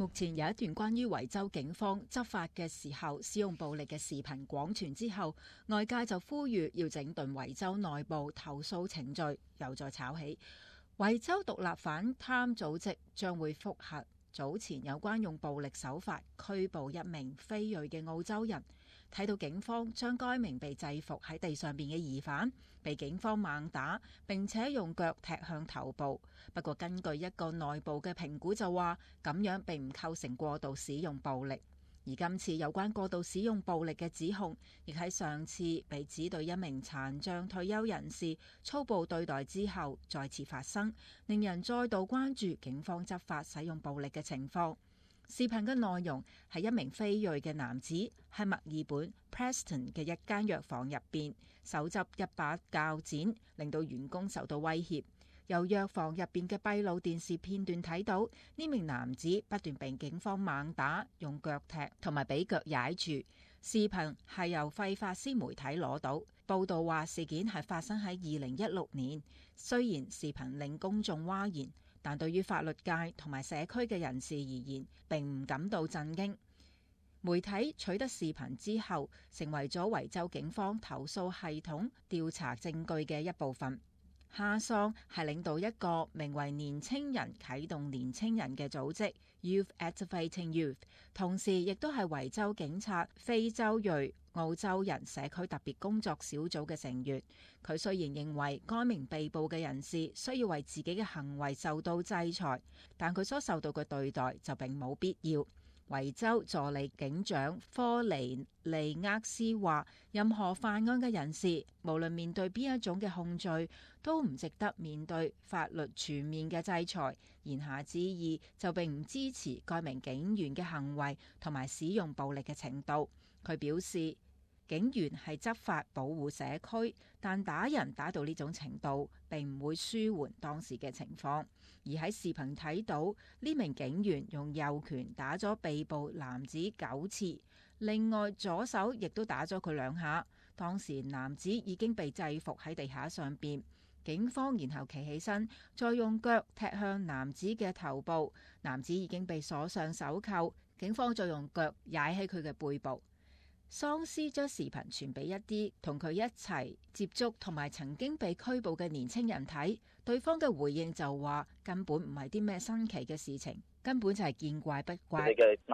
目前有一段關於維州警方執法嘅時候使用暴力嘅視頻廣傳之後，外界就呼籲要整頓維州內部投訴程序，又再炒起。維州獨立反貪組織將會覆核早前有關用暴力手法拘捕一名非裔嘅澳洲人，睇到警方將該名被制服喺地上邊嘅疑犯被警方猛打，並且用腳踢向頭部。不過根據一個內部嘅評估就話，咁樣並唔構成過度使用暴力。而今次有關過度使用暴力嘅指控，亦喺上次被指對一名殘障退休人士粗暴對待之後再次發生，令人再度關注警方執法使用暴力嘅情況。視頻嘅內容係一名非裔嘅男子喺墨爾本 Preston 嘅一間藥房入邊手執一把鉸剪，令到員工受到威脅。由藥房入邊嘅閉路電視片段睇到，呢名男子不斷被警方猛打，用腳踢同埋俾腳踩住。視頻係由費法斯媒體攞到，報道話事件係發生喺2016年。雖然視頻令公眾譁然，但對於法律界同埋社區嘅人士而言，並唔感到震驚。媒體取得視頻之後，成為咗維州警方投訴系統調查證據嘅一部分。哈桑係領導一個名為年青人啟動年青人嘅組織 Youth Activating Youth， 同時亦都係維州警察非洲裔澳洲人社區特別工作小組嘅成員。佢雖然認為該名被捕嘅人士需要為自己嘅行為受到制裁，但佢所受到嘅對待就並冇必要。維州助理警長科尼利厄斯話，任何犯案嘅人士，無論面對邊一種嘅控罪，都唔值得面對法律全面嘅制裁。言下之意就並唔支持該名警員嘅行為同埋使用暴力嘅程度。佢表示，警員係執法保護社區，但打人打到呢種程度，並唔會舒緩當時嘅情況。而喺視頻睇到，呢名警員用右拳打咗被捕男子9次，另外左手亦都打咗佢2下。當時男子已經被制服喺地下上邊，警方然後企起身，再用腳踢向男子嘅頭部，男子已經被鎖上手扣，警方再用腳踩喺佢嘅背部。桑斯將視頻傳俾一啲同佢一齊接觸同埋曾經被拘捕嘅年輕人睇，對方嘅回應就話根本唔係啲咩新奇嘅事情，根本就係見怪不怪。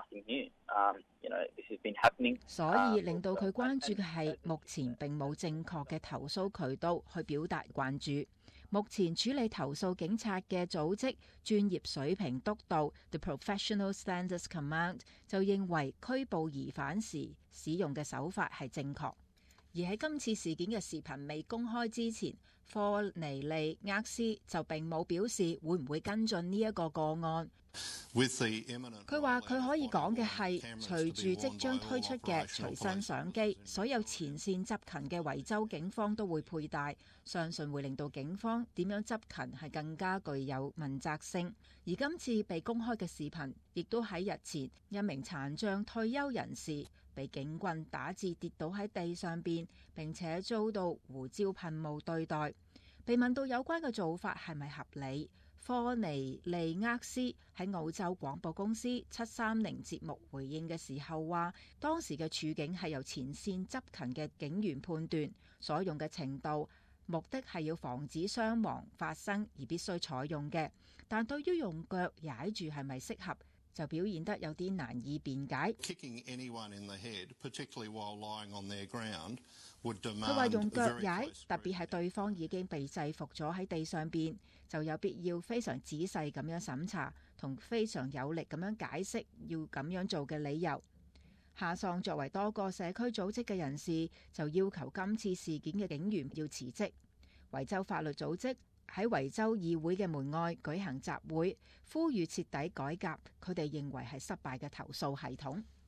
所以令到佢關注嘅係目前並冇正確嘅投訴渠道去表達關注。目前處理投訴警察嘅組織專業水平督導 The Professional Standards Command 就認為拘捕疑犯時使用嘅手法係正確。而喺今次事件嘅視頻未公開之前，科尼利厄斯就並冇表示會唔會跟進呢一個個案。佢話佢可以講嘅係，隨住即將推出嘅隨身相機，所有前線執勤嘅維州警方都會佩戴，相信會令到警方點樣執勤係更加具有問責性。而今次被公開嘅視頻，亦都喺日前一名殘障退休人士被警棍打至跌倒喺地上邊，並且遭到胡椒噴霧對待。被問到有關嘅做法係咪合理，科尼利厄斯喺澳洲廣播公司730節目回應嘅時候話，當時嘅處境係由前線執勤嘅警員判斷，所用嘅程度目的係要防止傷亡發生而必須採用嘅，但對於用腳踩住係咪適合，就表現得有啲難以辯解。佢話用腳踩，特別係對方已經被制服咗喺地上邊，就有必要非常仔細咁樣審查，同非常有力咁樣解釋要咁樣做嘅理由。夏桑作為多個社區組織嘅人士，就要求今次事件嘅警員要辭職。維州法律組織喺維州議會嘅門外舉行集會，呼籲徹底改革佢哋認為係失敗嘅投訴系統。